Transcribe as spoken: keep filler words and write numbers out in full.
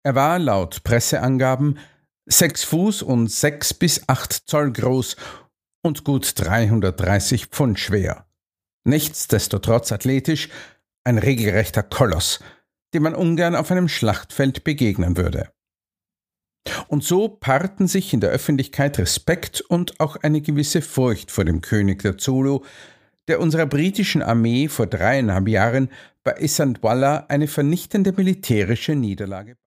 Er war laut Presseangaben sechs Fuß und sechs bis acht Zoll groß und gut dreihundertdreißig Pfund schwer. Nichtsdestotrotz athletisch, ein regelrechter Koloss, dem man ungern auf einem Schlachtfeld begegnen würde. Und so paarten sich in der Öffentlichkeit Respekt und auch eine gewisse Furcht vor dem König der Zulu, der unserer britischen Armee vor dreieinhalb Jahren bei Isandlwana eine vernichtende militärische Niederlage